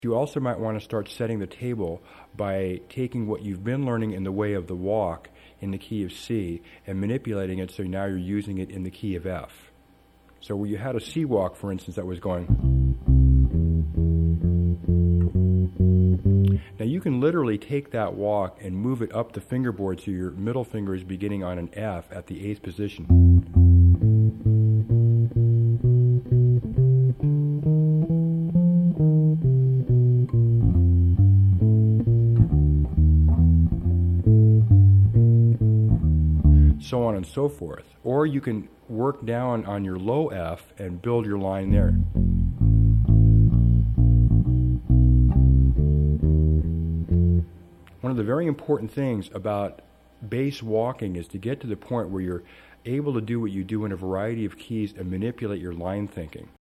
You also might want to start setting the table by taking what you've been learning in the way of the walk in the key of C and manipulating it so now you're using it in the key of F. So where you had a C walk, for instance, that was going. Now you can literally take that walk and move it up the fingerboard so your middle finger is beginning on an F at the 8th position. So on and so forth. Or you can work down on your low F and build your line there. One of the very important things about bass walking is to get to the point where you're able to do what you do in a variety of keys and manipulate your line thinking.